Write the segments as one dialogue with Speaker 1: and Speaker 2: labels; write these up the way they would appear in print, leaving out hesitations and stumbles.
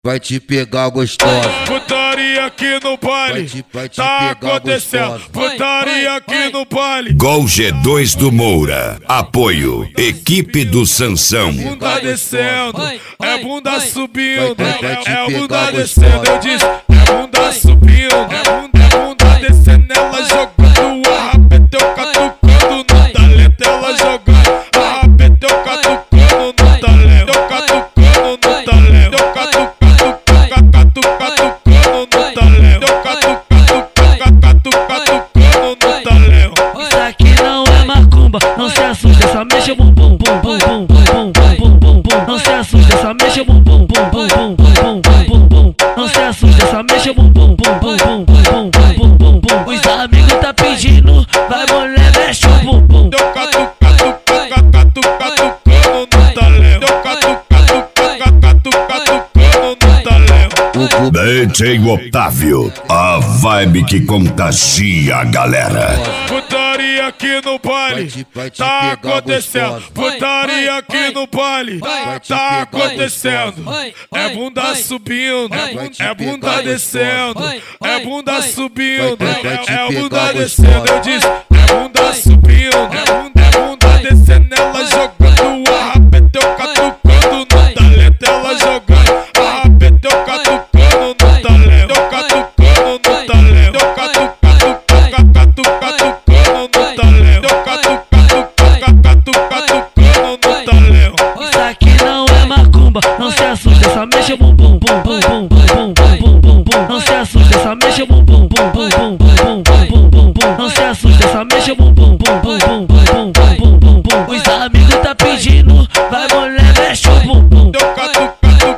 Speaker 1: vai te pegar gostosa.
Speaker 2: Putaria aqui no baile, tá acontecendo. Putaria aqui no baile.
Speaker 3: Gol G2 do Moura. Apoio, equipe do Sansão.
Speaker 2: Bunda descendo, é bunda subindo, é bunda descendo. Eu disse, é bunda subindo, é bunda descendo. Ela jogando a rapeteu catucando no talento. Ela jogando a rapeteu catucando no talento. Eu catucando no talento. Eu catucando no talento. Eu catucando no talento.
Speaker 4: Isso aqui não é macumba, não se assusta, só mexe o bumbum, bum bum bum bum bum bum bum. Não se assusta, só mexe o bumbum, bum bum bum bum bum bum. Não se assusta, só mexe o bumbum, bum bum bum bum bum bum bum. Os amigos tá pedindo, vai mulher, mexe o bumbum.
Speaker 2: Eu catucando no talento. Eu catucando no talento.
Speaker 3: DJ Otávio, a vibe que contagia a galera.
Speaker 2: Putaria aqui no baile, tá acontecendo. Putaria aqui no baile, tá acontecendo. É bunda subindo, é bunda descendo. É bunda subindo, é bunda descendo. Eu disse, é bunda subindo, é bunda descendo. Ela jogando a rapeteu catucando no talento. Ela jogando a rapeteu catucando no talento. Eu catucando no talento. Eu catucando no talento.
Speaker 4: Isso aqui não é macumba, não se assusta, só mexe o bumbum, bum bum bum bum bum bum bum. Não se assusta, só mexe o bumbum, bum bum bum bum bum bum bum. Não se assusta, só mexe o bumbum, bum bum bum bum bum bum bum. Os amigos tá pedindo, vai mulher, mexe o bumbum.
Speaker 2: Eu catucando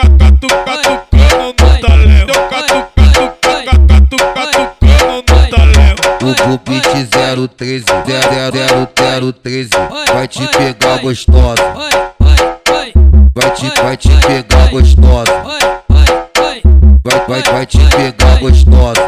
Speaker 2: no talento. Eu catucando no talento.
Speaker 1: O beat 013 00013 vai te pegar gostosa. Vai te pegar gostosa. Vai te pegar gostosa.